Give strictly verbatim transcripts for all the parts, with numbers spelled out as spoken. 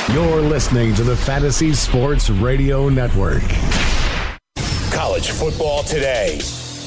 You're listening to the Fantasy Sports Radio Network. College football today.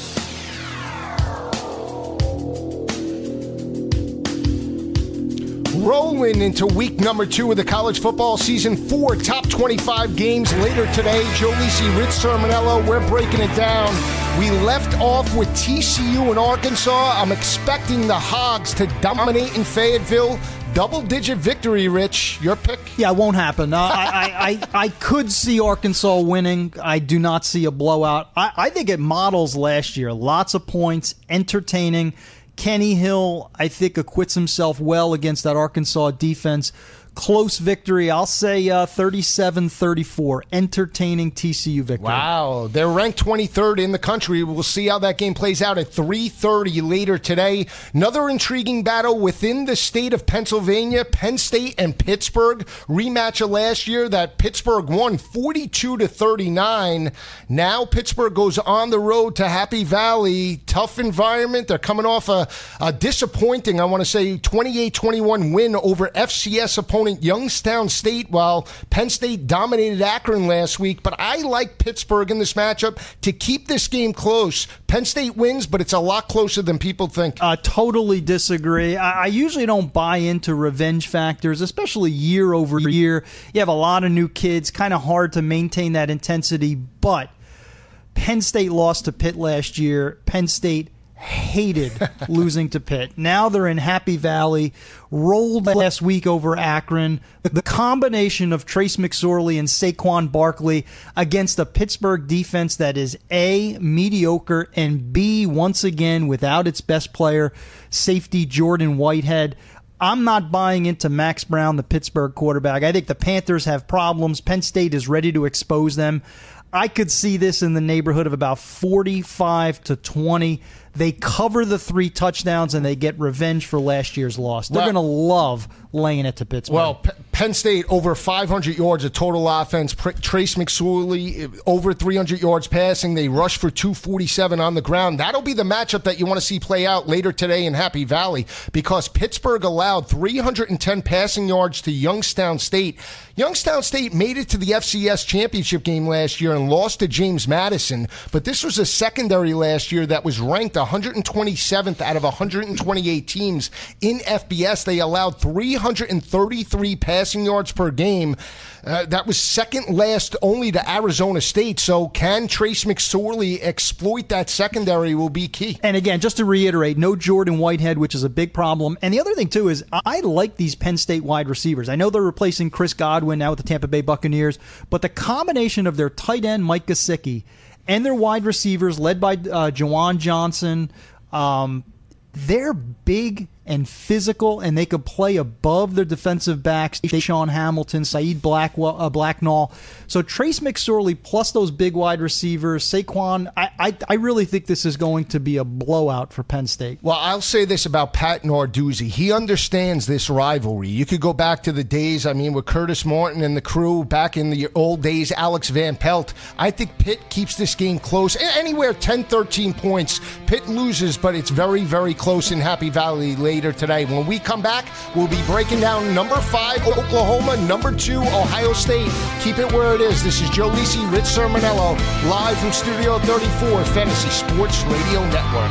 Rolling into week number two of the college football season. Four top twenty-five games later today. Joe Lisi, Rich Sermonello, we're breaking it down. We left off with T C U and Arkansas. I'm expecting the Hogs to dominate in Fayetteville. Double-digit victory, Rich. Your pick? Yeah, it won't happen. Uh, I, I, I, I could see Arkansas winning. I do not see a blowout. I, I think it models last year. Lots of points, entertaining. Kenny Hill, I think, acquits himself well against that Arkansas defense. Close victory. I'll say uh, thirty-seven thirty-four. Entertaining T C U victory. Wow. They're ranked twenty-third in the country. We'll see how that game plays out at three thirty later today. Another intriguing battle within the state of Pennsylvania. Penn State and Pittsburgh. Rematch of last year that Pittsburgh won forty-two to thirty-nine. Now Pittsburgh goes on the road to Happy Valley. Tough environment. They're coming off a, a disappointing, I want to say, twenty-eight twenty-one win over F C S opponent Youngstown State, while Penn State dominated Akron last week. But I like Pittsburgh in this matchup to keep this game close. Penn State wins, but it's a lot closer than people think. I uh, totally disagree. I, I usually don't buy into revenge factors, especially year over year. You have a lot of new kids, kind of hard to maintain that intensity. But Penn State lost to Pitt last year. Penn State hated losing to Pitt. Now they're in Happy Valley, rolled last week over Akron. The combination of Trace McSorley and Saquon Barkley against a Pittsburgh defense that is A, mediocre, and B, once again, without its best player, safety Jordan Whitehead. I'm not buying into Max Brown, the Pittsburgh quarterback. I think the Panthers have problems. Penn State is ready to expose them. I could see this in the neighborhood of about forty-five to twenty. They cover the three touchdowns, and they get revenge for last year's loss. They're well, going to love laying it to Pittsburgh. Well, P- Penn State, over five hundred yards of total offense. Pr- Trace McSorley, over three hundred yards passing. They rush for two forty-seven on the ground. That'll be the matchup that you want to see play out later today in Happy Valley, because Pittsburgh allowed three hundred ten passing yards to Youngstown State. Youngstown State made it to the F C S championship game last year and lost to James Madison, but this was a secondary last year that was ranked one hundred twenty-seventh out of one hundred twenty-eight teams in F B S. They allowed three hundred thirty-three passing yards per game. Uh, that was second last only to Arizona State. So can Trace McSorley exploit that secondary will be key. And again, just to reiterate, no Jordan Whitehead, which is a big problem. And the other thing, too, is I like these Penn State wide receivers. I know they're replacing Chris Godwin now with the Tampa Bay Buccaneers, but the combination of their tight end, Mike Gesicki, and their wide receivers, led by uh, Jawan Johnson, um, they're big and physical, and they could play above their defensive backs, Deshaun Hamilton, Saeed Blackwell, uh, Blacknall. So Trace McSorley plus those big wide receivers, Saquon, I, I I really think this is going to be a blowout for Penn State. Well, I'll say this about Pat Narduzzi. He understands this rivalry. You could go back to the days, I mean, with Curtis Morton and the crew back in the old days, Alex Van Pelt. I think Pitt keeps this game close. Anywhere ten, thirteen points. Pitt loses, but it's very, very close in Happy Valley later today. When we come back, we'll be breaking down number five, Oklahoma, number two, Ohio State. Keep it where it is. This is Joe Lisi, Rich Sermonello, live from Studio thirty-four, Fantasy Sports Radio Network.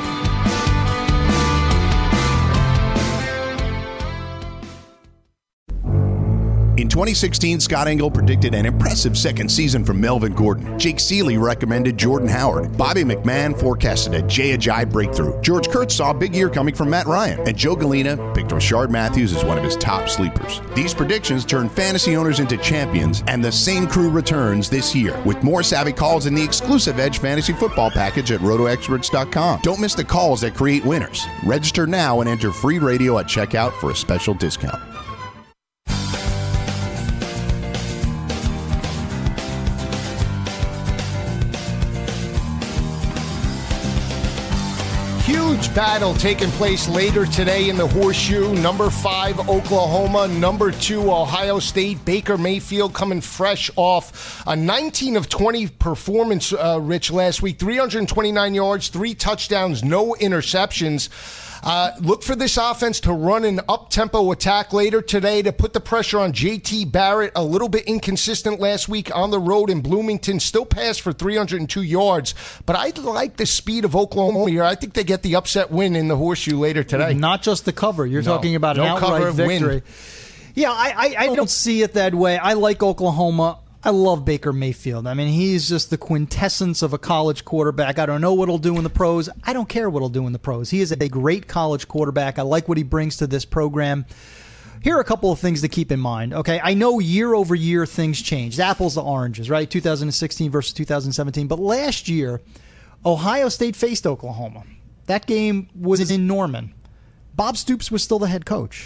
In twenty sixteen, Scott Engel predicted an impressive second season from Melvin Gordon. Jake Seeley recommended Jordan Howard. Bobby McMahon forecasted a Jay Ajayi breakthrough. George Kurtz saw a big year coming from Matt Ryan. And Joe Galena picked Rashard Matthews as one of his top sleepers. These predictions turned fantasy owners into champions, and the same crew returns this year with more savvy calls in the exclusive Edge Fantasy Football package at roto experts dot com. Don't miss the calls that create winners. Register now and enter free radio at checkout for a special discount. Huge battle taking place later today in the Horseshoe. Number five, Oklahoma. Number two, Ohio State. Baker Mayfield coming fresh off a nineteen of twenty performance, uh, Rich, last week. three hundred twenty-nine yards, three touchdowns, no interceptions. Uh, look for this offense to run an up-tempo attack later today to put the pressure on J T Barrett. A little bit inconsistent last week on the road in Bloomington. Still passed for three hundred two yards. But I like the speed of Oklahoma here. I think they get the upset win in the Horseshoe later today. Not just the cover. You're no, talking about an no outright cover, victory. Win. Yeah, I, I, I don't see it that way. I like Oklahoma. I love Baker Mayfield. I mean, he's just the quintessence of a college quarterback. I don't know what he'll do in the pros. I don't care what he'll do in the pros. He is a great college quarterback. I like what he brings to this program. Here are a couple of things to keep in mind. Okay, I know year over year things changed. Apples to oranges, right? two thousand sixteen versus two thousand seventeen. But last year, Ohio State faced Oklahoma. That game was in Norman. Bob Stoops was still the head coach.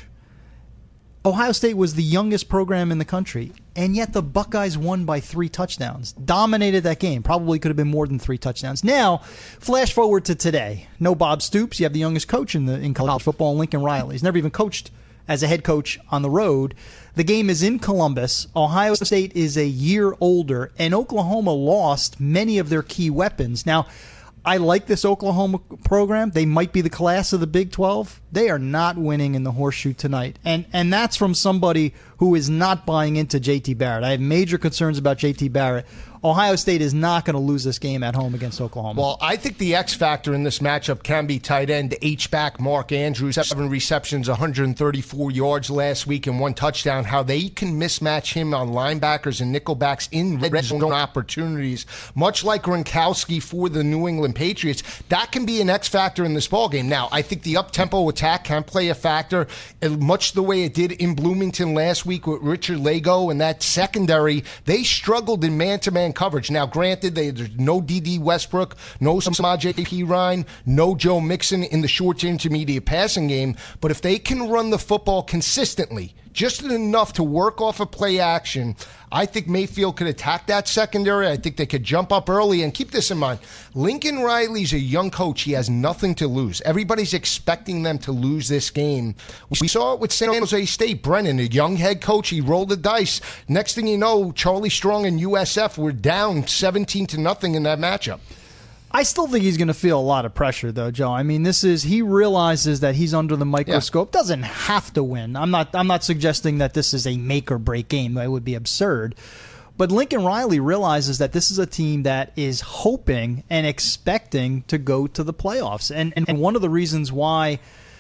Ohio State was the youngest program in the country, and yet the Buckeyes won by three touchdowns. Dominated that game. Probably could have been more than three touchdowns. Now, flash forward to today. No Bob Stoops. You have the youngest coach in the in college football, Lincoln Riley. He's never even coached as a head coach on the road. The game is in Columbus. Ohio State is a year older, and Oklahoma lost many of their key weapons. Now, I like this Oklahoma program. They might be the class of the Big twelve. They are not winning in the Horseshoe tonight. And and that's from somebody who is not buying into J T Barrett. I have major concerns about J T Barrett. Ohio State is not going to lose this game at home against Oklahoma. Well, I think the X factor in this matchup can be tight end H-back Mark Andrews. Seven receptions, one hundred thirty-four yards last week and one touchdown. How they can mismatch him on linebackers and nickelbacks in red zone opportunities, much like Gronkowski for the New England Patriots. That can be an X factor in this ballgame. Now, I think the up-tempo attack can play a factor, much the way it did in Bloomington last week with Richard Lago and that secondary. They struggled in man-to-man coverage. Now, granted, they, there's no D D Westbrook, no Samaje Perine, no Joe Mixon in the short to intermediate passing game, but if they can run the football consistently, just enough to work off of play action, I think Mayfield could attack that secondary. I think they could jump up early. And keep this in mind, Lincoln Riley's a young coach. He has nothing to lose. Everybody's expecting them to lose this game. We saw it with San Jose State. Brennan, a young head coach, he rolled the dice. Next thing you know, Charlie Strong and U S F were down seventeen to nothing in that matchup. I still think he's going to feel a lot of pressure, though, Joe. I mean, this is he realizes that he's under the microscope. Yeah. Doesn't have to win. I'm not. I'm not suggesting that this is a make or break game. It would be absurd. But Lincoln Riley realizes that this is a team that is hoping and expecting to go to the playoffs. And and, and one of the reasons why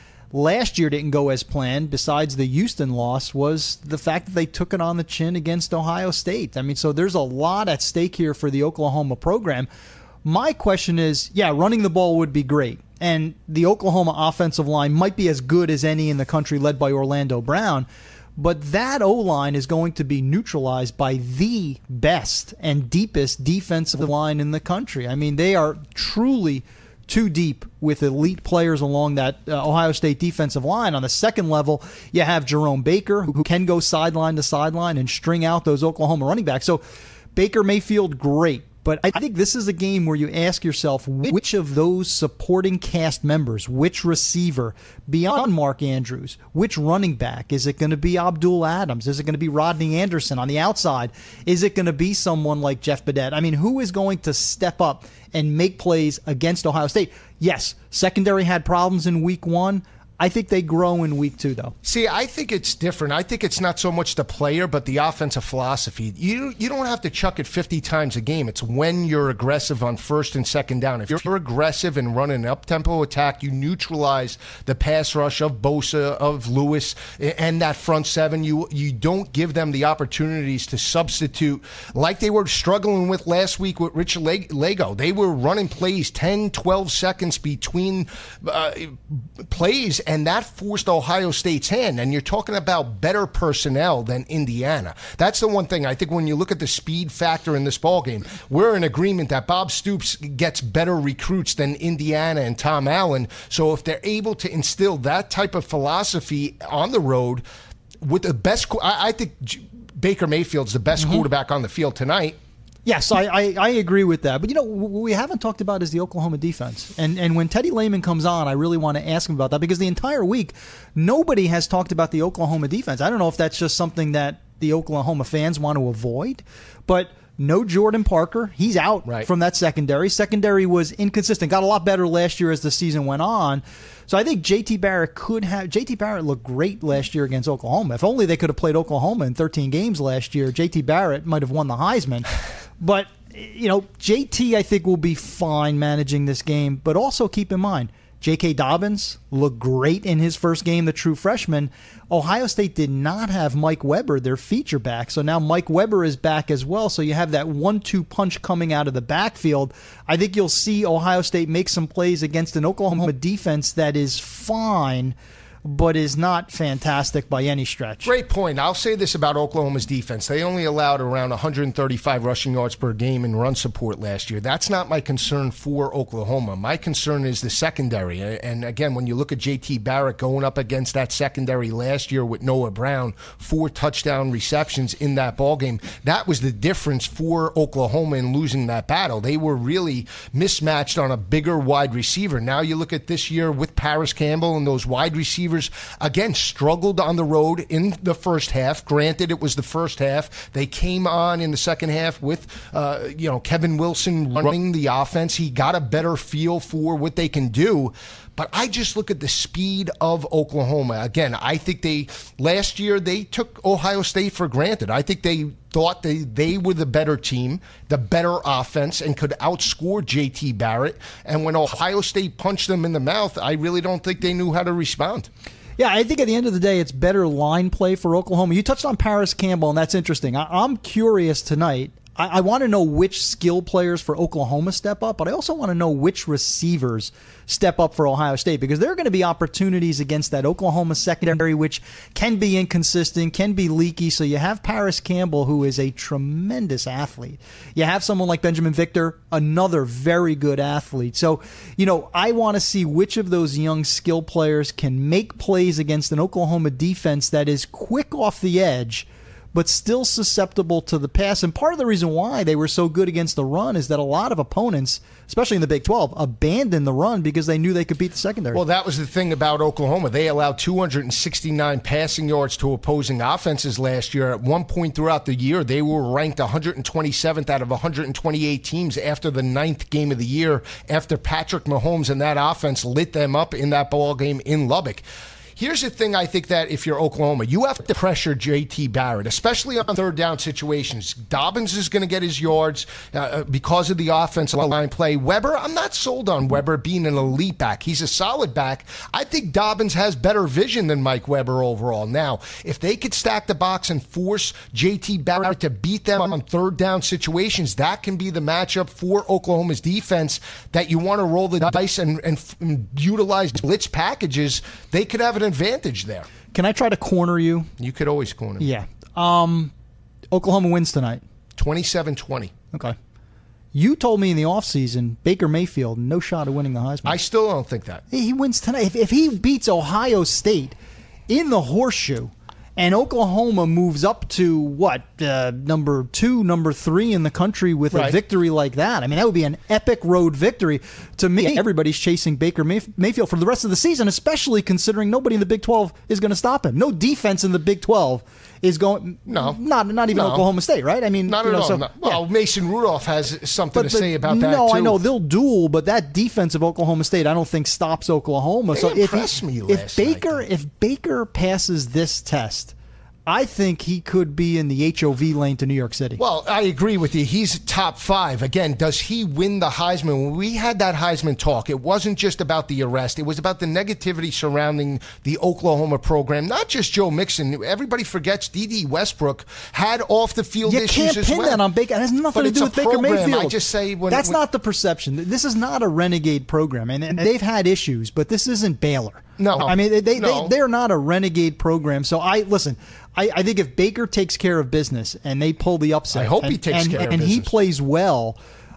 last year didn't go as planned, besides the Houston loss, was the fact that they took it on the chin against Ohio State. I mean, so there's a lot at stake here for the Oklahoma program. My question is, yeah, running the ball would be great. And the Oklahoma offensive line might be as good as any in the country, led by Orlando Brown. But that O-line is going to be neutralized by the best and deepest defensive line in the country. I mean, they are truly too deep with elite players along that uh, Ohio State defensive line. On the second level, you have Jerome Baker, who, who can go sideline to sideline and string out those Oklahoma running backs. So Baker Mayfield, great. But I think this is a game where you ask yourself, which of those supporting cast members, which receiver, beyond Mark Andrews, which running back? Is it going to be Abdul Adams? Is it going to be Rodney Anderson on the outside? Is it going to be someone like Jeff Badet? I mean, who is going to step up and make plays against Ohio State? Yes, secondary had problems in week one. I think they grow in week two, though. See, I think it's different. I think it's not so much the player, but the offensive philosophy. You you don't have to chuck it fifty times a game. It's when you're aggressive on first and second down. If you're aggressive and run an up-tempo attack, you neutralize the pass rush of Bosa, of Lewis, and that front seven. You, you don't give them the opportunities to substitute like they were struggling with last week with Richard Lago. They were running plays ten, twelve seconds between uh, plays, and that forced Ohio State's hand. And you're talking about better personnel than Indiana. That's the one thing. I think when you look at the speed factor in this ballgame, we're in agreement that Bob Stoops gets better recruits than Indiana and Tom Allen. So if they're able to instill that type of philosophy on the road with the best, I, I think Baker Mayfield's the best mm-hmm. quarterback on the field tonight. Yes, I, I, I agree with that. But, you know, what we haven't talked about is the Oklahoma defense. And and when Teddy Lehman comes on, I really want to ask him about that, because the entire week, nobody has talked about the Oklahoma defense. I don't know if that's just something that the Oklahoma fans want to avoid, but No Jordan Parker. He's out right. from that secondary. Secondary was inconsistent. Got a lot better last year as the season went on. So I think J T Barrett could have... J T Barrett looked great last year against Oklahoma. If only they could have played Oklahoma in thirteen games last year, J T Barrett might have won the Heisman. But, you know, J T I think will be fine managing this game. But also keep in mind, J K. Dobbins looked great in his first game, the true freshman. Ohio State did not have Mike Weber, their feature back. So now Mike Weber is back as well. So you have that one two punch coming out of the backfield. I think you'll see Ohio State make some plays against an Oklahoma defense that is fine, but is not fantastic by any stretch. Great point. I'll say this about Oklahoma's defense. They only allowed around one hundred thirty-five rushing yards per game in run support last year. That's not my concern for Oklahoma. My concern is the secondary. And again, when you look at J T Barrett going up against that secondary last year with Noah Brown, four touchdown receptions in that ballgame, that was the difference for Oklahoma in losing that battle. They were really mismatched on a bigger wide receiver. Now you look at this year with Paris Campbell and those wide receivers, again, struggled on the road in the first half. Granted, it was the first half. They came on in the second half with, uh, you know, Kevin Wilson running the offense. He got a better feel for what they can do. But I just look at the speed of Oklahoma. Again, I think they, last year, they took Ohio State for granted. I think they thought they, they were the better team, the better offense, and could outscore J T Barrett. And when Ohio State punched them in the mouth, I really don't think they knew how to respond. Yeah, I think at the end of the day, it's better line play for Oklahoma. You touched on Paris Campbell, and that's interesting. I, I'm curious tonight. I, I want to know which skill players for Oklahoma step up, but I also want to know which receivers step up for Ohio State, because there are going to be opportunities against that Oklahoma secondary, which can be inconsistent, can be leaky. So you have Paris Campbell, who is a tremendous athlete. You have someone like Benjamin Victor, another very good athlete. So, you know, I want to see which of those young skill players can make plays against an Oklahoma defense that is quick off the edge, but still susceptible to the pass. And part of the reason why they were so good against the run is that a lot of opponents, especially in the Big twelve, abandoned the run because they knew they could beat the secondary. Well, that was the thing about Oklahoma. They allowed two hundred sixty-nine passing yards to opposing offenses last year. At one point throughout the year, they were ranked one hundred twenty-seventh out of one hundred twenty-eight teams after the ninth game of the year, after Patrick Mahomes and that offense lit them up in that ball game in Lubbock. Here's the thing, I think that if you're Oklahoma, you have to pressure J T Barrett, especially on third down situations. Dobbins is going to get his yards uh, because of the offensive line play. Weber, I'm not sold on Weber being an elite back. He's a solid back. I think Dobbins has better vision than Mike Weber overall. Now, if they could stack the box and force J T Barrett to beat them on third down situations, that can be the matchup for Oklahoma's defense that you want to roll the dice and, and, and utilize blitz packages. They could have an advantage there. Can I try to corner you? You could always corner me. Yeah. Um, Oklahoma wins tonight. twenty-seven twenty. Okay. You told me in the offseason, Baker Mayfield, no shot of winning the Heisman. I still don't think that. He wins tonight. If, if he beats Ohio State in the horseshoe, and Oklahoma moves up to, what, uh, number two, number three in the country with right. a victory like that. I mean, that would be an epic road victory. To me, everybody's chasing Baker Mayf- Mayfield for the rest of the season, especially considering nobody in the Big twelve is going to stop him. No defense in the Big twelve is going... No. Not not even no. Oklahoma State, right? I mean, Not you at know, all. so, No. yeah. Well, Mason Rudolph has something But, to but say about that, no, too. I know they'll duel, but that defense of Oklahoma State, I don't think stops Oklahoma. They so if impressed he, me if last Baker, night, if Baker passes this test, I think he could be in the H O V lane to New York City. Well, I agree with you. He's top five. Again, does he win the Heisman? When we had that Heisman talk, it wasn't just about the arrest. It was about the negativity surrounding the Oklahoma program. Not just Joe Mixon. Everybody forgets D D Westbrook had off-the-field you issues as well. You can't pin that on Baker. It has nothing but to it's do a with Baker program. Mayfield. I just say when, That's when, not the perception. This is not a renegade program, and, and they've had issues, but this isn't Baylor. No. I mean, they, they, no. they, they're not a renegade program. So, I listen, I, I think if Baker takes care of business and they pull the upset, I hope and, he takes and, care of and business. he plays well,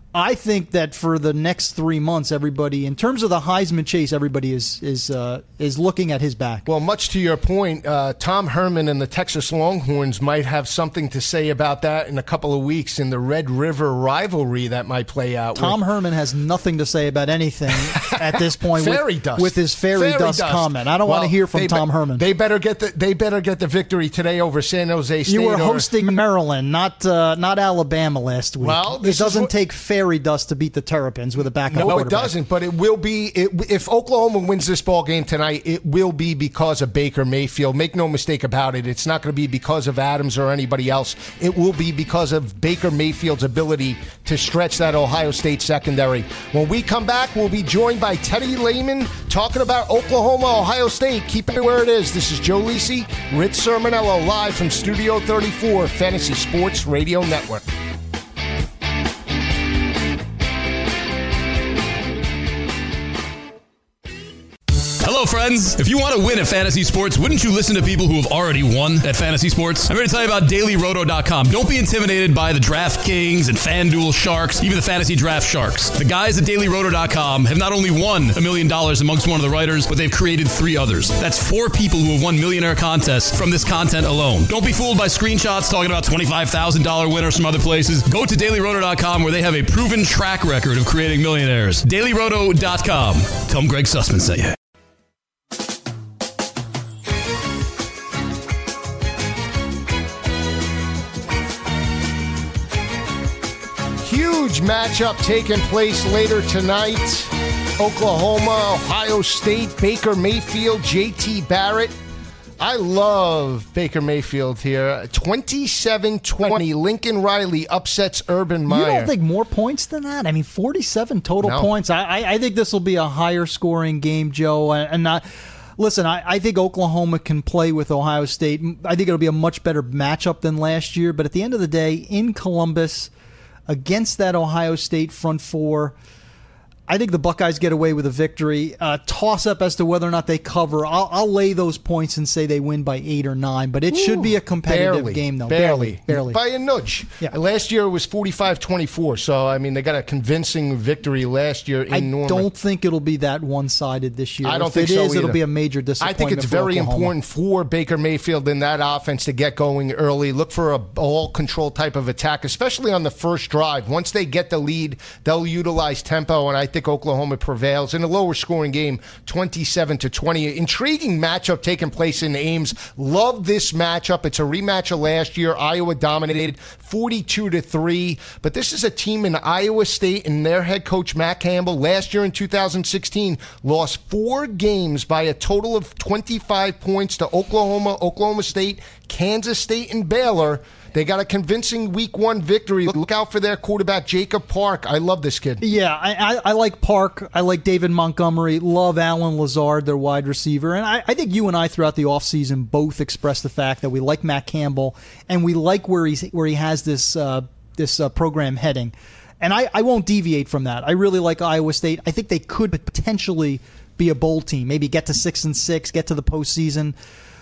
I think that for the next three months, everybody, in terms of the Heisman chase, everybody is is uh, is looking at his back. Well, much to your point, uh, Tom Herman and the Texas Longhorns might have something to say about that in a couple of weeks in the Red River rivalry that might play out. Tom with- Herman has nothing to say about anything at this point fairy with, dust. with his fairy, fairy dust, dust comment. I don't well, want to hear from they Tom be- Herman. They better get the they better get the victory today over San Jose State. You were or- hosting Maryland, not uh, not Alabama last week. Well, it this is doesn't what- take fairy dust to beat the Terrapins with a backup No, it quarterback. doesn't. But it will be it, if Oklahoma wins this ball game tonight. It will be because of Baker Mayfield. Make no mistake about it. It's not going to be because of Adams or anybody else. It will be because of Baker Mayfield's ability to stretch that Ohio State secondary. When we come back, we'll be joined by Teddy Lehman talking about Oklahoma, Ohio State. Keep it where it is. This is Joe Lisi, Rich Sermonello, live from Studio thirty-four, Fantasy Sports Radio Network. Hello, friends. If you want to win at fantasy sports, wouldn't you listen to people who have already won at fantasy sports? I'm here to tell you about Daily Roto dot com. Don't be intimidated by the DraftKings and FanDuel Sharks, even the Fantasy Draft Sharks. The guys at Daily Roto dot com have not only won a million dollars amongst one of the writers, but they've created three others. That's four people who have won millionaire contests from this content alone. Don't be fooled by screenshots talking about twenty-five thousand dollars winners from other places. Go to Daily Roto dot com where they have a proven track record of creating millionaires. Daily Roto dot com. Tell them Greg Sussman sent you. Huge matchup taking place later tonight. Oklahoma, Ohio State, Baker Mayfield, J T Barrett. I love Baker Mayfield here. twenty-seven twenty. Lincoln Riley upsets Urban Meyer. You don't think more points than that? I mean, forty-seven total No. points. I, I, I think this will be a higher scoring game, Joe. And not. Listen, I, I think Oklahoma can play with Ohio State. I think it'll be a much better matchup than last year. But at the end of the day, in Columbus, against that Ohio State front four, I think the Buckeyes get away with a victory. Uh, toss up as to whether or not they cover. I'll, I'll lay those points and say they win by eight or nine, but it Ooh, should be a competitive barely, game, though. Barely. Barely. By a nudge. Yeah. Last year it was forty-five twenty-four, so, I mean, they got a convincing victory last year in I Norman. don't think it'll be that one-sided this year. I don't if think it so is, it'll either. be a major I disappointment. think it's for very Oklahoma. important for Baker Mayfield in that offense to get going early. Look for a ball-control type of attack, especially on the first drive. Once they get the lead, they'll utilize tempo, and I think Oklahoma prevails in a lower-scoring game, twenty-seven to twenty. Intriguing matchup taking place in Ames. Love this matchup. It's a rematch of last year. Iowa dominated forty-two to three, but this is a team in Iowa State, and their head coach, Matt Campbell, last year in two thousand sixteen, lost four games by a total of twenty-five points to Oklahoma, Oklahoma State, Kansas State, and Baylor. They got a convincing week one victory. Look out for their quarterback, Jacob Park. I love this kid. Yeah, I, I, I like Park. I like David Montgomery. Love Alan Lazard, their wide receiver. And I, I think you and I throughout the offseason both expressed the fact that we like Matt Campbell and we like where he's where he has this uh, this uh, program heading. And I, I won't deviate from that. I really like Iowa State. I think they could potentially be a bowl team, maybe get to six and six, get to the postseason.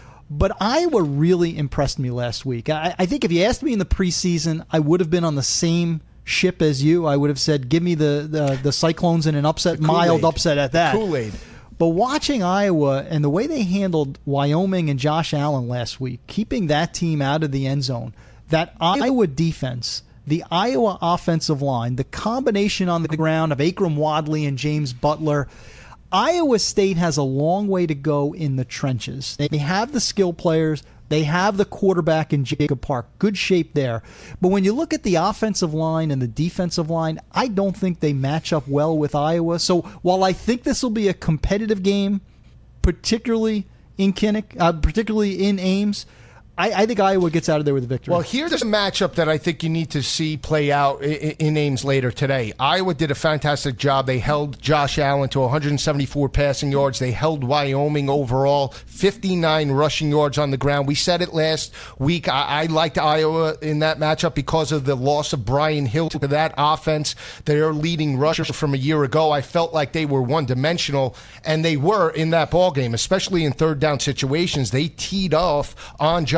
But Iowa really impressed me last week. I, I think if you asked me in the preseason, I would have been on the same ship as you. I would have said, give me the, the, the Cyclones in an upset, mild upset at that. Kool-Aid. But watching Iowa and the way they handled Wyoming and Josh Allen last week, keeping that team out of the end zone, that Iowa defense, the Iowa offensive line, the combination on the ground of Akram Wadley and James Butler, Iowa State has a long way to go in the trenches. They have the skill players. They have the quarterback in Jacob Park. Good shape there. But when you look at the offensive line and the defensive line, I don't think they match up well with Iowa. So while I think this will be a competitive game, particularly in Kinnick, uh, particularly in Ames, I, I think Iowa gets out of there with a victory. Well, here's a matchup that I think you need to see play out in, in Ames later today. Iowa did a fantastic job. They held Josh Allen to one hundred seventy-four passing yards. They held Wyoming overall, fifty-nine rushing yards on the ground. We said it last week. I, I liked Iowa in that matchup because of the loss of Brian Hill to that offense. Their leading rusher from a year ago, I felt like they were one-dimensional, and they were in that ballgame, especially in third down situations. They teed off on Josh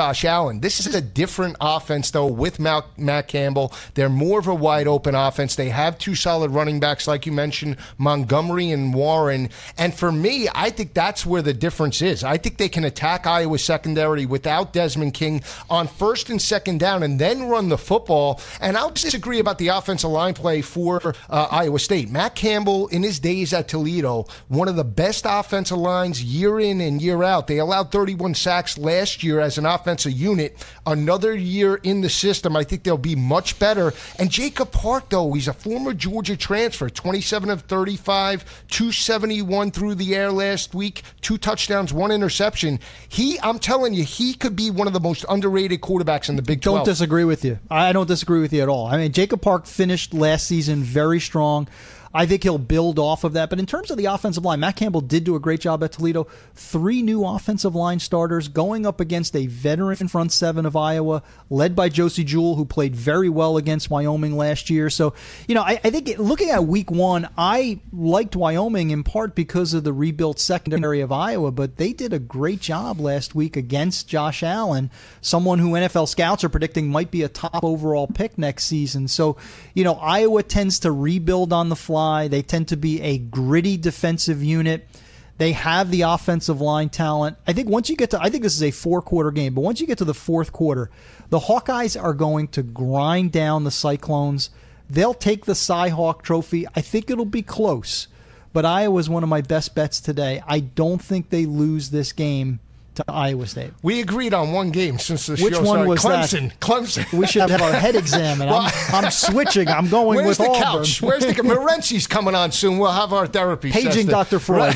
Josh Allen. This is a different offense, though, with Matt, Matt Campbell. They're more of a wide-open offense. They have two solid running backs, like you mentioned, Montgomery and Warren. And for me, I think that's where the difference is. I think they can attack Iowa's secondary without Desmond King on first and second down and then run the football. And I'll disagree about the offensive line play for uh, Iowa State. Matt Campbell, in his days at Toledo, one of the best offensive lines year in and year out. They allowed thirty-one sacks last year as an offensive unit. Another year in the system, I think they'll be much better. And Jacob Park, though, he's a former Georgia transfer, twenty-seven of thirty-five, two seventy-one through the air last week, two touchdowns, one interception. He, I'm telling you, he could be one of the most underrated quarterbacks in the Big twelve. Don't disagree with you. I don't disagree with you at all. I mean, Jacob Park finished last season very strong. I think he'll build off of that. But in terms of the offensive line, Matt Campbell did do a great job at Toledo. Three new offensive line starters going up against a veteran front seven of Iowa, led by Josie Jewell, who played very well against Wyoming last year. So, you know, I, I think looking at week one, I liked Wyoming in part because of the rebuilt secondary of Iowa, but they did a great job last week against Josh Allen, someone who N F L scouts are predicting might be a top overall pick next season. So, you know, Iowa tends to rebuild on the fly. They tend to be a gritty defensive unit. They have the offensive line talent. I think once you get to, I think this is a four-quarter game, but once you get to the fourth quarter, the Hawkeyes are going to grind down the Cyclones. They'll take the Cy-Hawk trophy. I think it'll be close, but Iowa's one of my best bets today. I don't think they lose this game to Iowa State. We agreed on one game since the Which show one started. was Clemson. that? Clemson. We should have our head examined. I'm, I'm switching. I'm going Where's with the Auburn. couch? Where's the Morency's coming on soon? We'll have our therapy Paging session. Doctor Freud.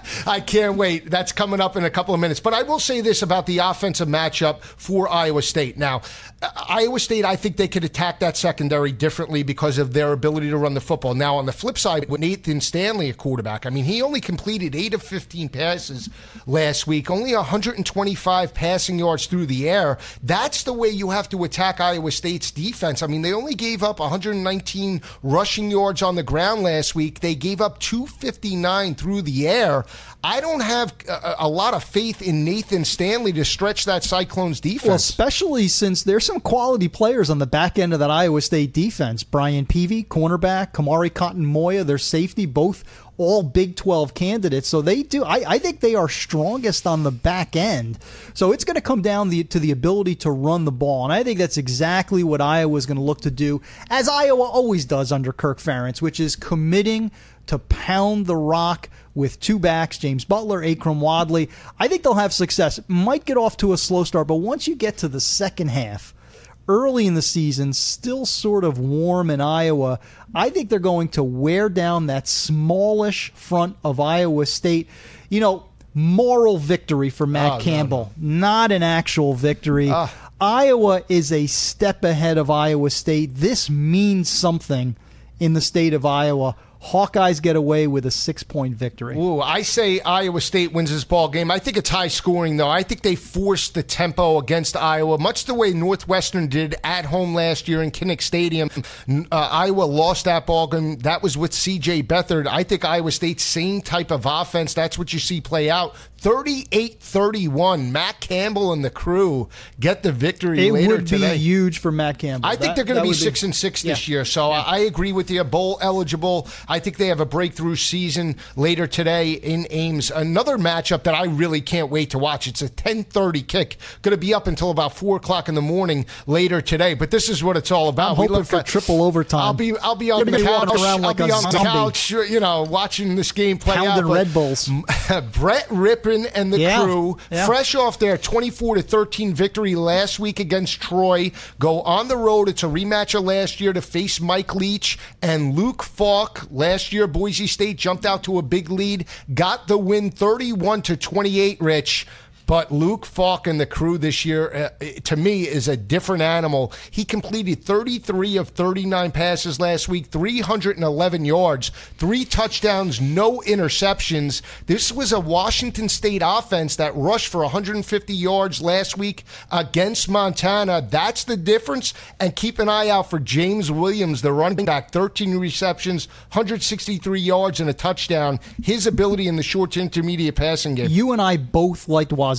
I can't wait. That's coming up in a couple of minutes. But I will say this about the offensive matchup for Iowa State. Now, Iowa State, I think they could attack that secondary differently because of their ability to run the football. Now, on the flip side, with Nathan Stanley, a quarterback, I mean, he only completed eight of fifteen passes last week, only one hundred twenty-five passing yards through the air. That's the way you have to attack Iowa State's defense. I mean, they only gave up one hundred nineteen rushing yards on the ground last week. They gave up two fifty-nine through the air. I don't have a, a lot of faith in Nathan Stanley to stretch that Cyclones defense. Well, especially since there's some quality players on the back end of that Iowa State defense. Brian Peavy, cornerback, Kamari Cotton-Moya, their safety, both all Big twelve candidates. So they do. I, I think they are strongest on the back end. So it's going to come down the, to the ability to run the ball. And I think that's exactly what Iowa is going to look to do, as Iowa always does under Kirk Ferentz, which is committing to pound the rock with two backs, James Butler, Akrum Wadley. I think they'll have success. Might get off to a slow start, but once you get to the second half, early in the season, still sort of warm in Iowa, I think they're going to wear down that smallish front of Iowa State. You know, moral victory for Matt oh, Campbell, no, no. not an actual victory. Uh. Iowa is a step ahead of Iowa State. This means something in the state of Iowa. Hawkeyes get away with a six-point victory. Ooh, I say Iowa State wins this ball game. I think it's high scoring, though. I think they forced the tempo against Iowa, much the way Northwestern did at home last year in Kinnick Stadium. Uh, Iowa lost that ball game. That was with C J Beathard. I think Iowa State's same type of offense. That's what you see play out. thirty-eight thirty-one. Matt Campbell and the crew get the victory it later would today. Be huge for Matt Campbell. I think that, they're going to be six be, and six this yeah. year. So yeah. I agree with you. Bowl eligible. I think they have a breakthrough season later today in Ames. Another matchup that I really can't wait to watch. It's a ten thirty kick. Going to be up until about four o'clock in the morning later today. But this is what it's all about. I'm hoping we look for at, triple overtime. I'll be I'll be on the couch. Around like I'll be a on the zombie. couch, you know, watching this game play Pounding out. Red Bulls. Brett Rippon and the yeah. crew, yeah. fresh off their twenty-four to thirteen victory last week against Troy, go on the road. It's a rematch of last year to face Mike Leach and Luke Falk. Last year, Boise State jumped out to a big lead, got the win thirty-one to twenty-eight, Rich. But Luke Falk and the crew this year, uh, to me, is a different animal. He completed thirty-three of thirty-nine passes last week, three hundred eleven yards, three touchdowns, no interceptions. This was a Washington State offense that rushed for one hundred fifty yards last week against Montana. That's the difference. And keep an eye out for James Williams, the running back, thirteen receptions, one hundred sixty-three yards, and a touchdown. His ability in the short to intermediate passing game. You and I both liked Wazoo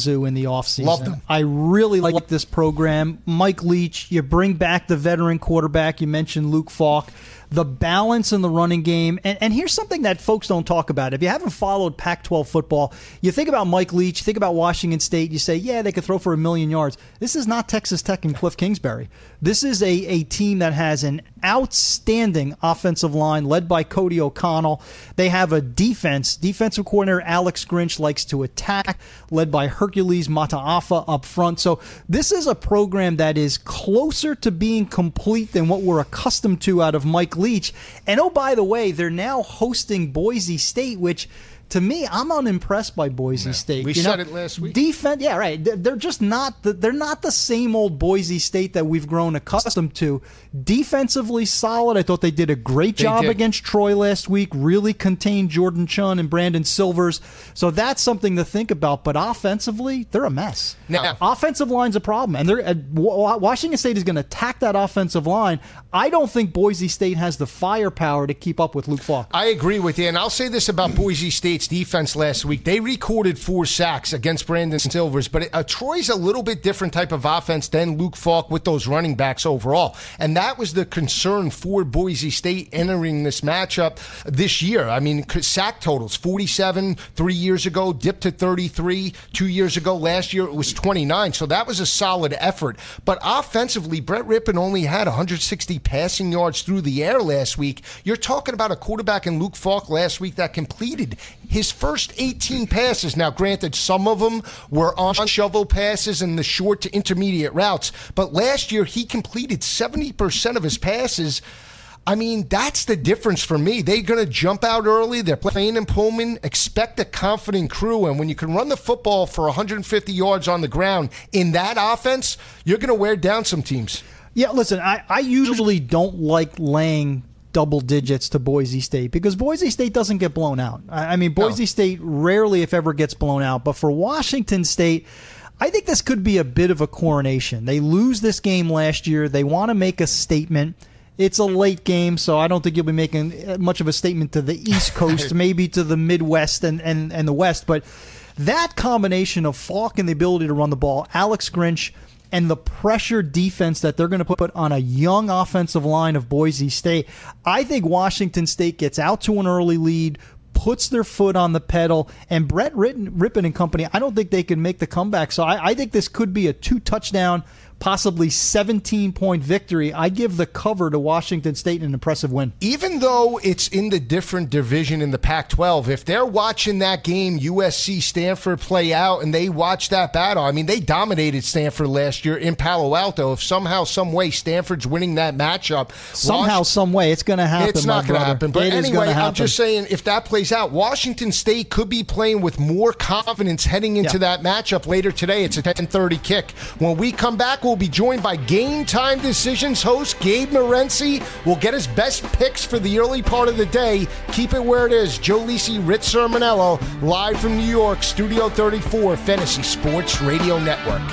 Wazoo in the offseason. Love them. I really like this program. Mike Leach, you bring back the veteran quarterback. You mentioned Luke Falk. The balance in the running game. And, and here's something that folks don't talk about. If you haven't followed Pac twelve football, you think about Mike Leach, you think about Washington State, you say, yeah, they could throw for a million yards. This is not Texas Tech and Cliff Kingsbury. This is a, a team that has an outstanding offensive line led by Cody O'Connell. They have a defense. Defensive coordinator Alex Grinch likes to attack, led by Hercules Mataafa up front. So this is a program that is closer to being complete than what we're accustomed to out of Mike Leach. And oh, by the way, they're now hosting Boise State, which to me, I'm unimpressed by Boise yeah. State. We you said know, it last week. Defense, yeah, right. They're just not the, they're not the same old Boise State that we've grown accustomed to. Defensively solid. I thought they did a great They job did. against Troy last week. Really contained Jordan Chun and Brandon Silvers. So that's something to think about. But offensively, they're a mess. Now, offensive line's a problem, and they're uh, Washington State is going to attack that offensive line. I don't think Boise State has the firepower to keep up with Luke Falk. I agree with you, and I'll say this about Boise State's defense last week. They recorded four sacks against Brandon Silvers, but uh, Troy's a little bit different type of offense than Luke Falk with those running backs overall, and that was the concern for Boise State entering this matchup this year. I mean, sack totals, forty-seven three years ago, dipped to thirty-three two years ago. Last year it was twenty-nine, so that was a solid effort. But offensively, Brett Rippon only had one hundred sixty passing yards through the air last week. You're talking about a quarterback in Luke Falk last week that completed his first eighteen passes. Now, granted, some of them were on shovel passes and the short to intermediate routes, but last year he completed seventy percent of his passes. I mean, that's the difference for me. They're going to jump out early. They're playing in Pullman. Expect a confident crew. And when you can run the football for one hundred fifty yards on the ground in that offense, you're going to wear down some teams. Yeah, listen, I, I usually don't like laying double digits to Boise State because Boise State doesn't get blown out. I, I mean, Boise no. State rarely, if ever, gets blown out. But for Washington State, I think this could be a bit of a coronation. They lose this game last year. They want to make a statement. It's a late game, so I don't think you'll be making much of a statement to the East Coast, maybe to the Midwest and, and, and the West. But that combination of Falk and the ability to run the ball, Alex Grinch, and the pressure defense that they're going to put on a young offensive line of Boise State, I think Washington State gets out to an early lead, puts their foot on the pedal, and Brett Rippon and company, I don't think they can make the comeback. So I, I think this could be a two-touchdown, possibly seventeen-point victory. I give the cover to Washington State an impressive win. Even though it's in the different division in the Pac twelve, if they're watching that game, U S C Stanford play out, and they watch that battle, I mean, they dominated Stanford last year in Palo Alto. If somehow, some way, Stanford's winning that matchup, somehow, Was- some way, it's going to happen. It's not going to happen. But it anyway, happen. I'm just saying, if that plays out, Washington State could be playing with more confidence heading into Yeah. that matchup later today. It's a ten thirty kick. When we come back, we'll be joined by Game Time Decisions host Gabe Morency. We'll get his best picks for the early part of the day. Keep it where it is. Joe Lisi, Rich Sermonello, live from New York, Studio thirty-four, Fantasy Sports Radio Network.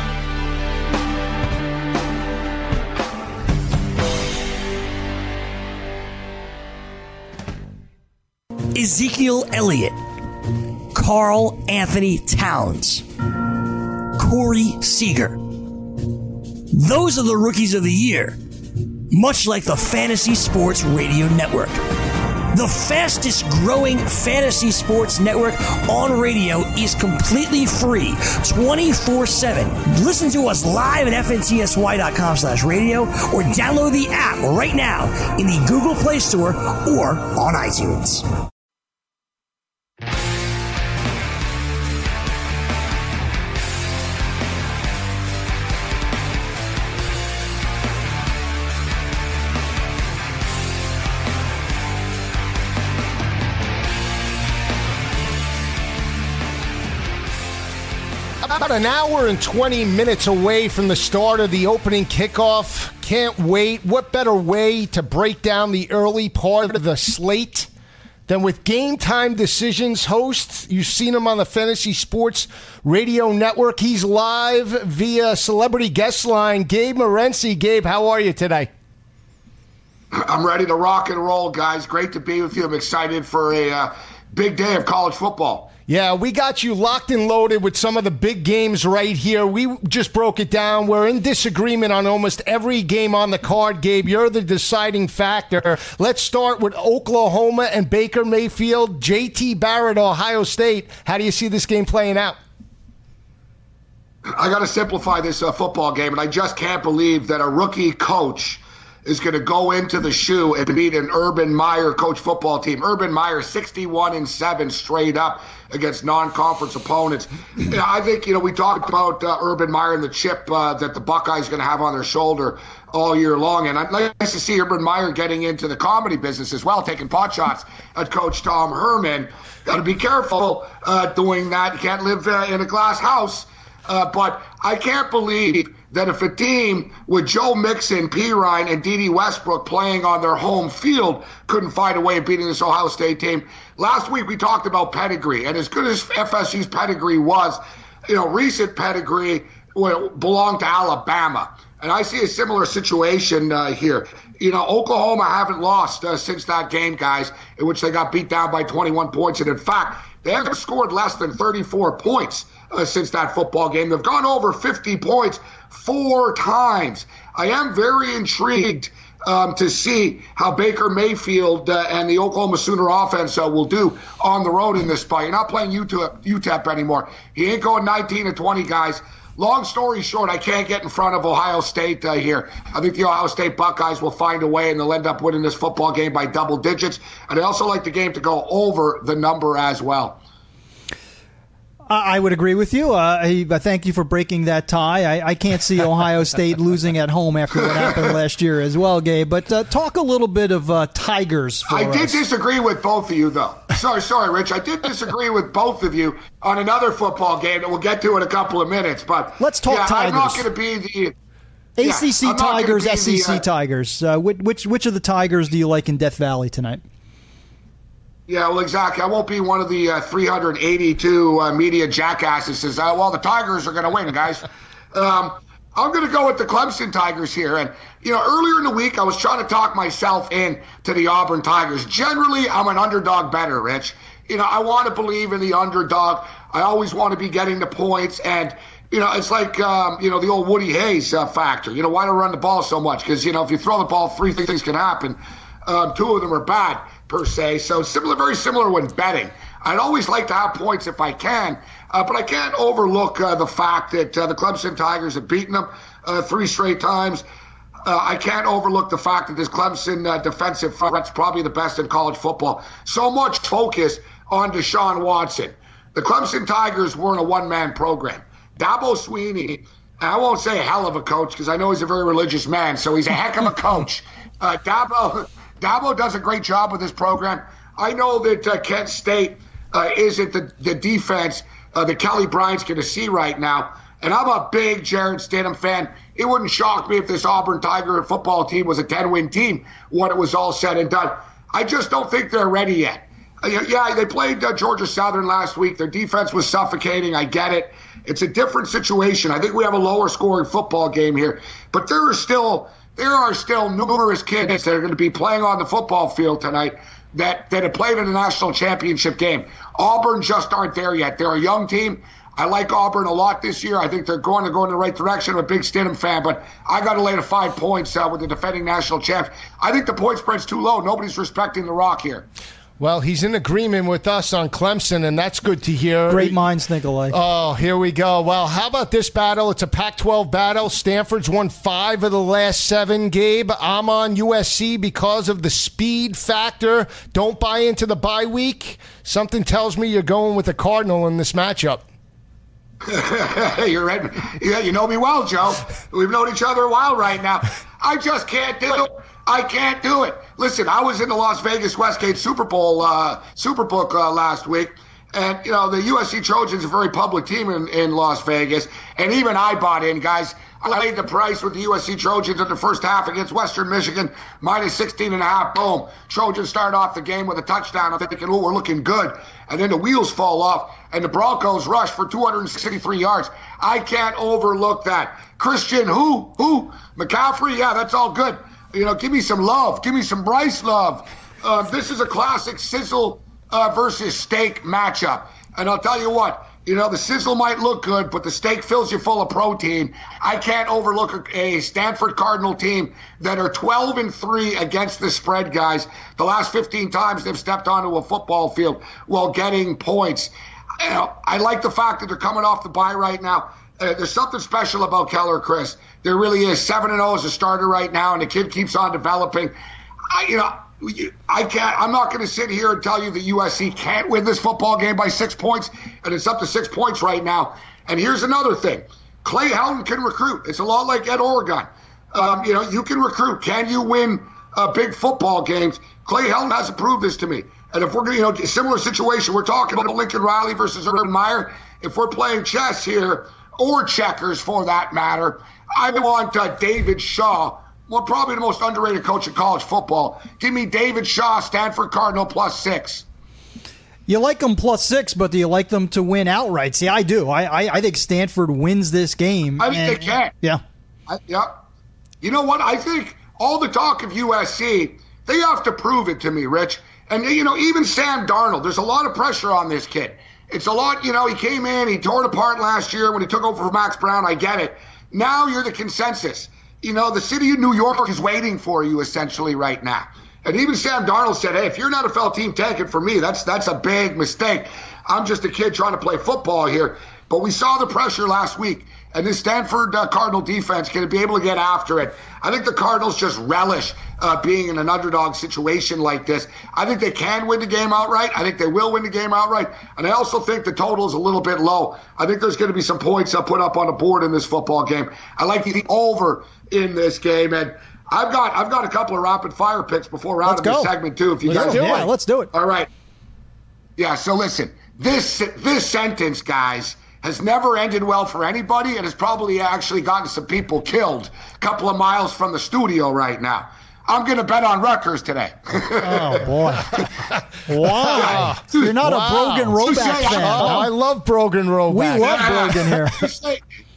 Ezekiel Elliott, Carl Anthony Towns, Corey Seager. Those are the rookies of the year, much like the Fantasy Sports Radio Network. The fastest growing fantasy sports network on radio is completely free, twenty-four seven. Listen to us live at F N T S Y dot com slash radio or download the app right now in the Google Play Store or on iTunes. About an hour and twenty minutes away from the start of the opening kickoff. Can't wait. What better way to break down the early part of the slate than with Game Time Decisions host? You've seen him on the Fantasy Sports Radio Network. He's live via celebrity guest line. Gabe Morency. Gabe, how are you today? I'm ready to rock and roll, guys. Great to be with you. I'm excited for a uh, big day of college football. Yeah, we got you locked and loaded with some of the big games right here. We just broke it down. We're in disagreement on almost every game on the card, Gabe. You're the deciding factor. Let's start with Oklahoma and Baker Mayfield. J T Barrett, Ohio State. How do you see this game playing out? I got to simplify this uh, football game, and I just can't believe that a rookie coach is going to go into the shoe and beat an Urban Meyer coach football team. Urban Meyer sixty-one and seven straight up against non-conference opponents. You know, I think, you know, we talked about uh, Urban Meyer and the chip uh, that the Buckeyes going to have on their shoulder all year long. And I'd like to see Urban Meyer getting into the comedy business as well, taking pot shots at Coach Tom Herman. Got to be careful uh, doing that. You can't live uh, in a glass house. Uh, but I can't believe that if a team with Joe Mixon, Pirine, and Dede Westbrook playing on their home field couldn't find a way of beating this Ohio State team. Last week we talked about pedigree, and as good as F S U's pedigree was, you know, recent pedigree belonged to Alabama. And I see a similar situation uh, here. You know, Oklahoma haven't lost uh, since that game, guys, in which they got beat down by twenty-one points. And in fact, they haven't scored less than thirty-four points uh, since that football game. They've gone over fifty points four times. I am very intrigued um, to see how Baker Mayfield uh, and the Oklahoma Sooner offense uh, will do on the road in this spot. You're not playing U T E P anymore. He ain't going nineteen to twenty, guys. Long story short, I can't get in front of Ohio State uh, here. I think the Ohio State Buckeyes will find a way, and they'll end up winning this football game by double digits. And I also like the game to go over the number as well. I would agree with you. Uh, I, I thank you for breaking that tie. I, I can't see Ohio State losing at home after what happened last year as well, Gabe. But uh, talk a little bit of uh, Tigers for I us. did disagree with both of you, though. Sorry, sorry, Rich. I did disagree with both of you on another football game that we'll get to in a couple of minutes. But let's talk yeah, Tigers. I'm not going to be the A C C yeah, Tigers, S E C the, uh, Tigers. Uh, which, which which of the Tigers do you like in Death Valley tonight? Yeah, well, exactly. I won't be one of the uh, three hundred eighty-two uh, media jackasses says, uh, well, the Tigers are going to win, guys. Um, I'm going to go with the Clemson Tigers here. And, you know, earlier in the week, I was trying to talk myself in to the Auburn Tigers. Generally, I'm an underdog better, Rich. You know, I want to believe in the underdog. I always want to be getting the points. And, you know, it's like, um, you know, the old Woody Hayes uh, factor. You know, why do I run the ball so much? Because, you know, if you throw the ball, three things can happen. Um, two of them are bad, per se. So similar, very similar when betting. I'd always like to have points if I can, uh, but I can't overlook uh, the fact that uh, the Clemson Tigers have beaten them uh, three straight times. Uh, I can't overlook the fact that this Clemson uh, defensive front's probably the best in college football. So much focus on Deshaun Watson. The Clemson Tigers weren't a one-man program. Dabo Swinney, and I won't say a hell of a coach because I know he's a very religious man, so he's a heck of a coach. Uh, Dabo... Dabo does a great job with this program. I know that uh, Kent State uh, isn't the, the defense uh, that Kelly Bryant's going to see right now. And I'm a big Jarrett Stidham fan. It wouldn't shock me if this Auburn Tiger football team was a ten-win team when it was all said and done. I just don't think they're ready yet. Uh, yeah, they played uh, Georgia Southern last week. Their defense was suffocating. I get it. It's a different situation. I think we have a lower-scoring football game here. But there are still... There are still numerous kids that are going to be playing on the football field tonight that, that have played in a national championship game. Auburn just aren't there yet. They're a young team. I like Auburn a lot this year. I think they're going to go in the right direction. I'm a big Stidham fan, but I got to lay the five points uh, with the defending national champ. I think the point spread's too low. Nobody's respecting the Rock here. Well, he's in agreement with us on Clemson, and that's good to hear. Great minds think alike. Oh, here we go. Well, how about this battle? It's a Pac twelve battle. Stanford's won five of the last seven, Gabe. I'm on U S C because of the speed factor. Don't buy into the bye week. Something tells me you're going with the Cardinal in this matchup. You're right. Yeah, you know me well, Joe. We've known each other a while right now. I just can't do it. I can't do it. Listen, I was in the Las Vegas Westgate Super Bowl, uh, Superbook uh, last week. And, you know, the U S C Trojans are a very public team in, in Las Vegas. And even I bought in, guys. I laid the price with the U S C Trojans in the first half against Western Michigan, minus sixteen and a half. Boom. Trojans start off the game with a touchdown. I'm thinking, oh, we're looking good. And then the wheels fall off, and the Broncos rush for two hundred sixty-three yards. I can't overlook that. Christian, who? Who? McCaffrey? Yeah, that's all good. You know, give me some love. Give me some Bryce love. Uh, this is a classic sizzle uh, versus steak matchup. And I'll tell you what, you know, the sizzle might look good, but the steak fills you full of protein. I can't overlook a Stanford Cardinal team that are twelve and three against the spread, guys. The last fifteen times they've stepped onto a football field while getting points. You know, I like the fact that they're coming off the bye right now. Uh, there's something special about Keller, Chris. There really is. seven and oh as a starter right now, and the kid keeps on developing. I, you know, I can't. I'm not going to sit here and tell you that U S C can't win this football game by six points, and it's up to six points right now. And here's another thing: Clay Helton can recruit. It's a lot like Ed Oregon. Um, you know, you can recruit. Can you win uh, big football games? Clay Helton hasn't proved this to me. And if we're going, you know, similar situation, we're talking about Lincoln Riley versus Urban Meyer. If we're playing chess here, or checkers for that matter, I want uh, David Shaw. Well, probably the most underrated coach in college football. Give me David Shaw, Stanford Cardinal, plus six. You like them plus six, but do you like them to win outright? See, I do. I I, I think Stanford wins this game. I think and, they can. Yeah. I, yeah. You know what? I think all the talk of U S C, they have to prove it to me, Rich. And, you know, even Sam Darnold, there's a lot of pressure on this kid. It's a lot, you know, he came in, he tore it apart last year when he took over for Max Brown. I get it. Now you're the consensus. You know, the city of New York is waiting for you essentially right now. And even Sam Darnold said, hey, if you're an N F L team, take it from me. That's that's a big mistake. I'm just a kid trying to play football here. But we saw the pressure last week. And this Stanford uh, Cardinal defense can be able to get after it. I think the Cardinals just relish uh, being in an underdog situation like this. I think they can win the game outright. I think they will win the game outright. And I also think the total is a little bit low. I think there's going to be some points uh, put up on the board in this football game. I like the over in this game. And I've got I've got a couple of rapid fire picks before rounding this segment too. If you let's guys do want. it. Let's do it. All right. Yeah. So listen, this this sentence, guys, has never ended well for anybody, and has probably actually gotten some people killed a couple of miles from the studio right now. I'm going to bet on Rutgers today. Oh, boy. Why? You're not wow. a Brogan Roback fan. Oh, I love Brogan Roback. We love Brogan here. You say,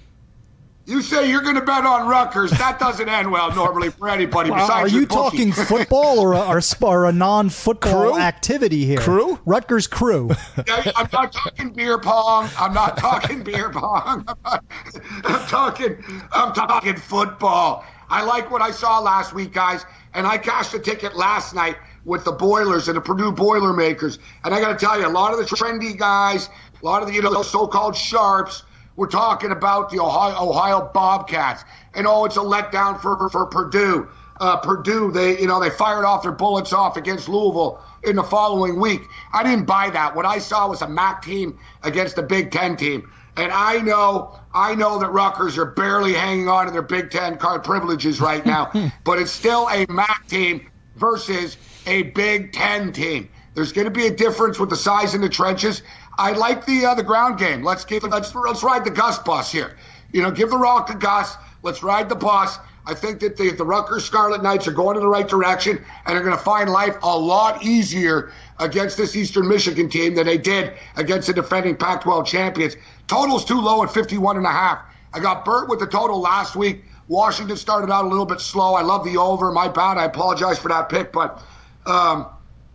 you say you're going to bet on Rutgers. That doesn't end well normally for anybody well, besides Are you bookie. talking football or a, or, or a non-football crew? activity here? Crew? Rutgers crew. Yeah, I'm not talking beer pong. I'm not talking beer pong. I'm, not, I'm talking I'm talking football. I like what I saw last week, guys, and I cashed a ticket last night with the Boilers and the Purdue Boilermakers. And I got to tell you, a lot of the trendy guys, a lot of the you know so-called sharps, we're talking about the Ohio, Ohio Bobcats. And, oh, it's a letdown for, for, for Purdue. Uh, Purdue, they you know, they fired off their bullets off against Louisville in the following week. I didn't buy that. What I saw was a M A C team against a Big Ten team. And I know, I know that Rutgers are barely hanging on to their Big Ten card privileges right now. But it's still a M A C team versus a Big Ten team. There's going to be a difference with the size in the trenches. I like the uh, the ground game. Let's give let's let's ride the Gus bus here. You know, give the rock to Gus. Let's ride the bus. I think that the, the Rutgers Scarlet Knights are going in the right direction and are going to find life a lot easier against this Eastern Michigan team than they did against the defending Pac twelve champions. Total's too low at fifty-one and a half. I got burnt with the total last week. Washington started out a little bit slow. I love the over. My bad. I apologize for that pick, but um,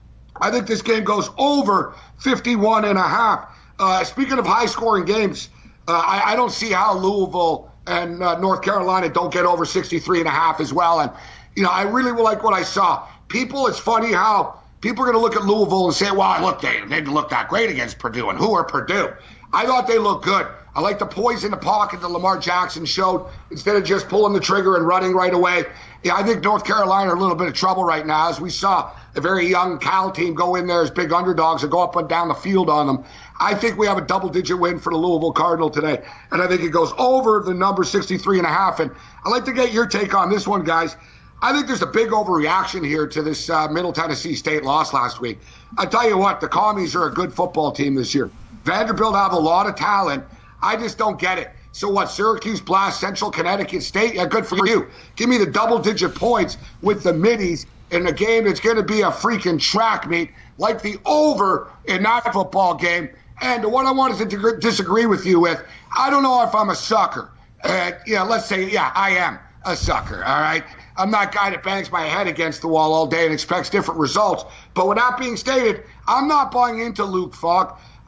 I think this game goes over fifty-one and a half. Uh, speaking of high-scoring games, uh, I, I don't see how Louisville and uh, North Carolina don't get over sixty-three and a half as well. And, you know, I really like what I saw. People, it's funny how people are going to look at Louisville and say, well, look, they, they didn't look that great against Purdue. And who are Purdue? I thought they looked good. I like the poise in the pocket that Lamar Jackson showed instead of just pulling the trigger and running right away. Yeah, I think North Carolina are a little bit of trouble right now, as we saw a very young Cal team go in there as big underdogs and go up and down the field on them. I think we have a double-digit win for the Louisville Cardinal today, and I think it goes over the number sixty-three and a half. And I'd like to get your take on this one, guys. I think there's a big overreaction here to this uh, Middle Tennessee State loss last week. I tell you what, the Commies are a good football team this year. Vanderbilt have a lot of talent. I just don't get it. So what, Syracuse blast Central Connecticut State? Yeah, good for you. Give me the double-digit points with the middies in a game that's going to be a freaking track meet, like the over in that football game. And what I wanted to disagree with you with, I don't know if I'm a sucker. Uh, yeah, let's say, yeah, I am a sucker, all right? I'm not a guy that bangs my head against the wall all day and expects different results. But with that being stated, I'm not buying into Luke Falk.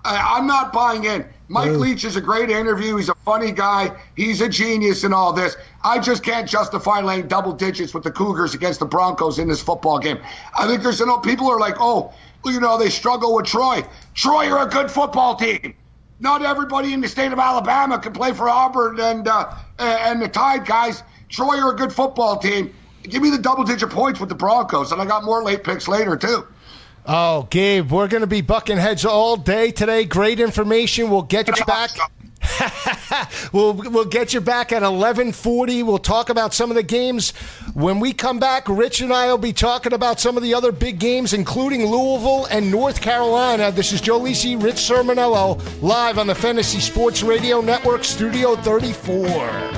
I, I'm not buying in. Mike Ooh. Leach is a great interview. He's a funny guy. He's a genius in all this. I just can't justify laying double digits with the Cougars against the Broncos in this football game. I think there's enough people are like, oh, well, you know, they struggle with Troy. Troy are a good football team. Not everybody in the state of Alabama can play for Auburn and uh, and the Tide guys. Troy are a good football team. Give me the double-digit points with the Broncos, and I got more late picks later, too. Oh, Gabe, we're going to be bucking heads all day today. Great information. We'll get you back. we'll we'll get you back at eleven forty. We'll talk about some of the games. When we come back, Rich and I will be talking about some of the other big games, including Louisville and North Carolina. This is Joe Lisi, Rich Sermonello, live on the Fantasy Sports Radio Network, Studio thirty-four.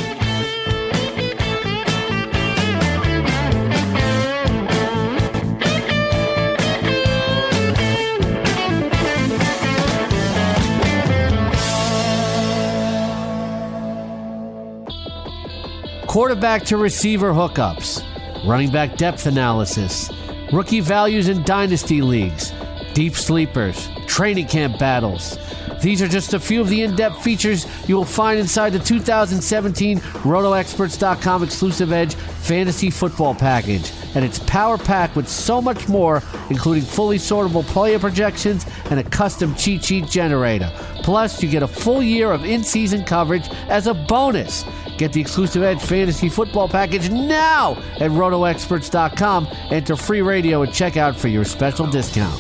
Quarterback to receiver hookups, running back depth analysis, rookie values in dynasty leagues, deep sleepers, training camp battles. These are just a few of the in-depth features you will find inside the two thousand seventeen Roto Experts dot com exclusive Edge Fantasy Football Package. And it's power-packed with so much more, including fully sortable player projections and a custom cheat sheet generator. Plus, you get a full year of in-season coverage as a bonus. Get the exclusive Edge Fantasy Football Package now at Roto Experts dot com. Enter free radio at checkout for your special discount.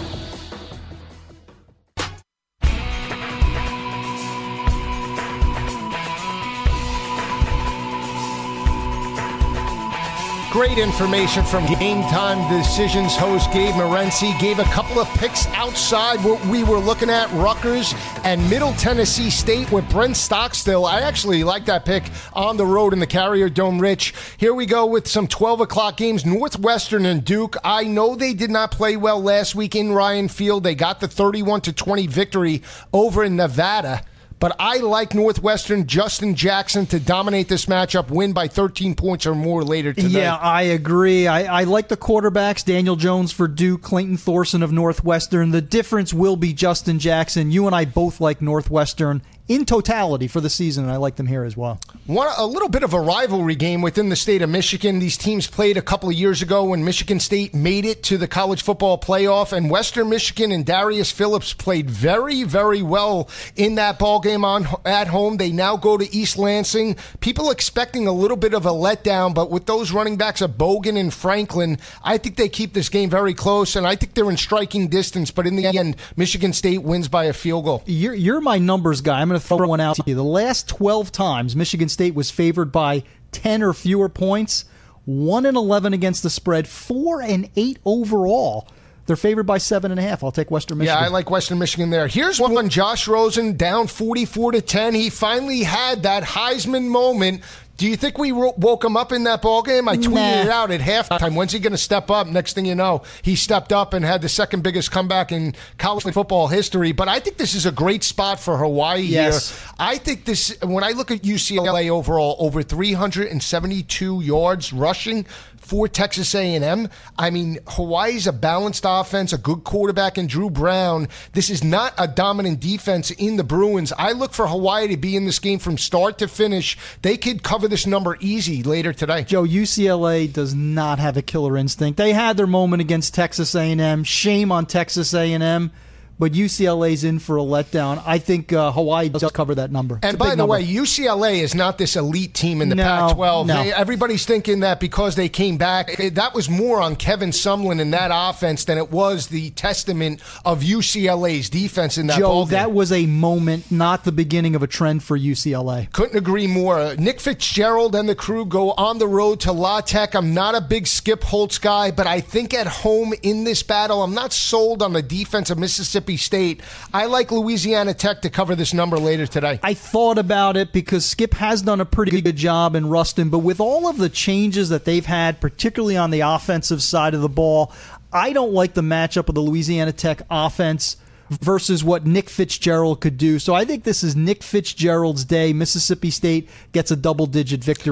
Great information from Game Time Decisions host Gabe Morency. Gave a couple of picks outside what we were looking at, Rutgers and Middle Tennessee State with Brent Stockstill. I actually like that pick on the road in the Carrier Dome, Rich. Here we go with some twelve o'clock games. Northwestern and Duke. I know they did not play well last week in Ryan Field. They got the thirty-one to twenty victory over in Nevada. But I like Northwestern, Justin Jackson, to dominate this matchup, win by thirteen points or more later today. Yeah, I agree. I, I like the quarterbacks, Daniel Jones for Duke, Clayton Thorson of Northwestern. The difference will be Justin Jackson. You and I both like Northwestern in totality for the season, and I like them here as well. One, a little bit of a rivalry game within the state of Michigan. These teams played a couple of years ago when Michigan State made it to the college football playoff, and Western Michigan and Darius Phillips played very, very well in that ball game on at home. They now go to East Lansing. People expecting a little bit of a letdown, but with those running backs of Bogan and Franklin, I think they keep this game very close, and I think they're in striking distance, but in the end, Michigan State wins by a field goal. You're, you're my numbers guy. I'm going to throw one out to you. The last twelve times Michigan State was favored by ten or fewer points, one and eleven against the spread, four and eight overall. They're favored by seven and a half. I'll take Western Michigan. Yeah, I like Western Michigan there. Here's one. Josh Rosen down forty-four to ten. He finally had that Heisman moment. Do you think we woke him up in that ball game? I tweeted nah. it out at halftime. When's he going to step up? Next thing you know, he stepped up and had the second biggest comeback in college football history. But I think this is a great spot for Hawaii yes. here. I think this, when I look at U C L A overall, over three hundred seventy-two yards rushing for Texas A and M. I mean, Hawaii's a balanced offense, a good quarterback in Drew Brown. This is not a dominant defense in the Bruins. I look for Hawaii to be in this game from start to finish. They could cover this number easy later today. Joe, U C L A does not have a killer instinct. They had their moment against Texas A and M. Shame on Texas A and M. But U C L A's in for a letdown. I think uh, Hawaii does cover that number. It's and by the number. way, U C L A is not this elite team in the no, Pac twelve. No. They, everybody's thinking that because they came back, it, that was more on Kevin Sumlin and that offense than it was the testament of U C L A's defense in that Joe, ball game. that was a moment, not the beginning of a trend for U C L A. Couldn't agree more. Nick Fitzgerald and the crew go on the road to La Tech. I'm not a big Skip Holtz guy, but I think at home in this battle, I'm not sold on the defense of Mississippi State. I like Louisiana Tech to cover this number later today. I thought about it because Skip has done a pretty good job in Ruston, but with all of the changes that they've had, particularly on the offensive side of the ball, I don't like the matchup of the Louisiana Tech offense versus what Nick Fitzgerald could do. So I think this is Nick Fitzgerald's day. Mississippi State gets a double-digit victory.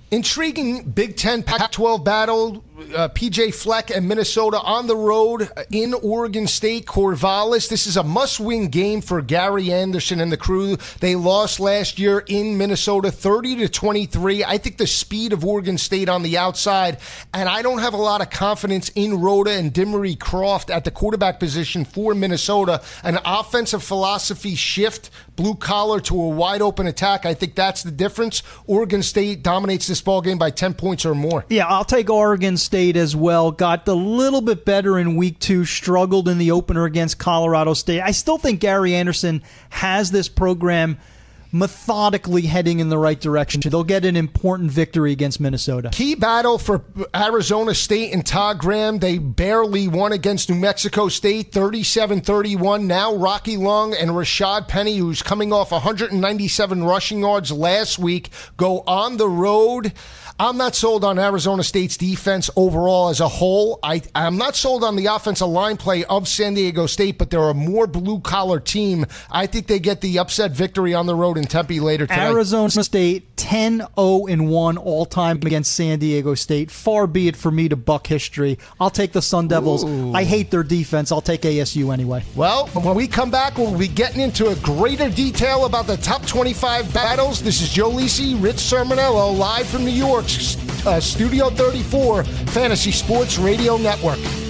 Intriguing Big Ten Pac twelve battle. Uh, P J Fleck and Minnesota on the road in Oregon State, Corvallis. This is a must-win game for Gary Anderson and the crew. They lost last year in Minnesota thirty to twenty-three. I think the speed of Oregon State on the outside, and I don't have a lot of confidence in Rhoda and Dimery Croft at the quarterback position for Minnesota. An offensive philosophy shift, blue collar to a wide open attack. I think that's the difference. Oregon State dominates this ball game by ten points or more. Yeah, I'll take Oregon State as well. Got a little bit better in week two, struggled in the opener against Colorado State. I still think Gary Anderson has this program methodically heading in the right direction. They'll get an important victory against Minnesota. Key battle for Arizona State and Todd Graham. They barely won against New Mexico State, thirty-seven thirty-one. Now Rocky Long and Rashad Penny, who's coming off one hundred ninety-seven rushing yards last week, go on the road. I'm not sold on Arizona State's defense overall as a whole. I, I'm not sold on the offensive line play of San Diego State, but they're a more blue-collar team. I think they get the upset victory on the road in Tempe later tonight. Arizona State ten oh one all-time against San Diego State. Far be it for me to buck history. I'll take the Sun Devils. Ooh. I hate their defense. I'll take A S U anyway. Well, when we come back, we'll be getting into a greater detail about the top twenty-five battles. This is Joe Lisi, Rich Sermonello, live from New York. Uh, Studio thirty-four, Fantasy Sports Radio Network.